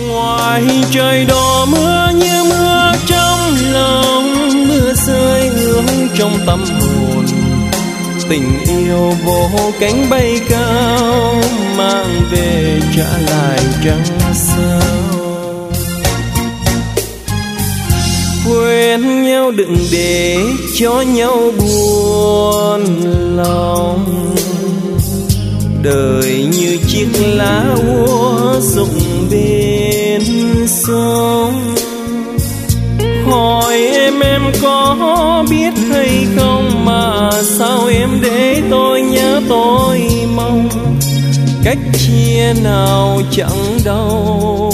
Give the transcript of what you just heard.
Ngoài trời đổ mưa như mưa trong lòng, mưa rơi hướng trong tâm hồn. Tình yêu vô cánh bay cao, mang về trả lại trăng sao. Quên nhau đừng để cho nhau buồn lòng. Đời như chiếc lá úa rụng bên sông. Hỏi em có biết hay không, mà sao em để tôi nhớ tôi mong. Cách chia nào chẳng đau,